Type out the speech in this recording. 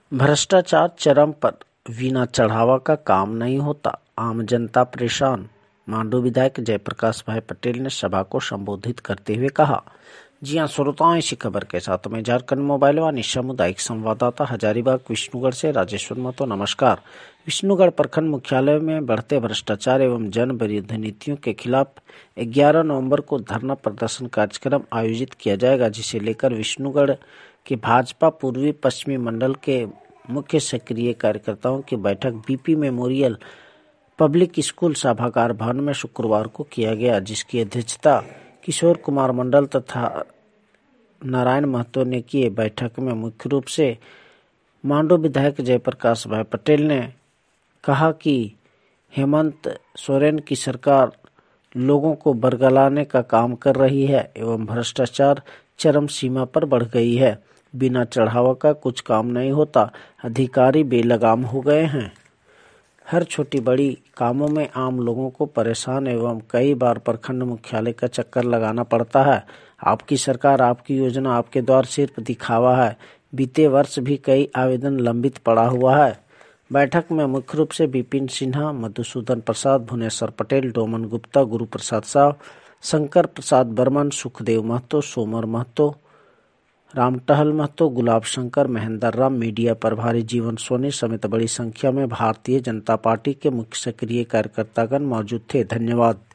भ्रष्टाचार चरम पर, बिना चढ़ावा का काम नहीं होता, आम जनता परेशान। मांडू विधायक जयप्रकाश भाई पटेल ने सभा को संबोधित करते हुए कहा। जी हां, श्रोताओं, इसी खबर के साथ में झारखंड मोबाइल वाणी सामुदायिक संवाददाता हजारीबाग विष्णुगढ़ से राजेश्वर महतो। नमस्कार। विष्णुगढ़ प्रखंड मुख्यालय में बढ़ते भ्रष्टाचार एवं जन विरोधी नीतियों के खिलाफ 11 नवंबर को धरना प्रदर्शन कार्यक्रम आयोजित किया जाएगा, जिसे लेकर विष्णुगढ़ के भाजपा पूर्वी पश्चिमी मंडल के मुख्य सक्रिय कार्यकर्ताओं की बैठक बीपी मेमोरियल पब्लिक स्कूल सभागार भवन में शुक्रवार को किया गया, जिसकी अध्यक्षता किशोर कुमार मंडल तथा नारायण महतो ने किए। बैठक में मुख्य रूप से मांडू विधायक जयप्रकाश भाई पटेल ने कहा कि हेमंत सोरेन की सरकार लोगों को बरगलाने का काम कर रही है एवं भ्रष्टाचार चरम सीमा पर बढ़ गई है। बिना चढ़ावा का कुछ काम नहीं होता, अधिकारी बेलगाम हो गए हैं। हर छोटी बड़ी कामों में आम लोगों को परेशान एवं कई बार प्रखंड मुख्यालय का चक्कर लगाना पड़ता है। आपकी सरकार, आपकी योजना, आपके द्वार सिर्फ दिखावा है। बीते वर्ष भी कई आवेदन लंबित पड़ा हुआ है। बैठक में मुख्य रूप से विपिन सिन्हा, मधुसूदन प्रसाद, भुवनेश्वर पटेल, डोमन गुप्ता, गुरु प्रसाद साव, शंकर प्रसाद बर्मन, सुखदेव महतो, सोमर महतो, रामटहल महतो, गुलाब शंकर, महेंद्र राम, मीडिया प्रभारी जीवन सोनी समेत बड़ी संख्या में भारतीय जनता पार्टी के मुख्य सक्रिय कार्यकर्तागण मौजूद थे। धन्यवाद।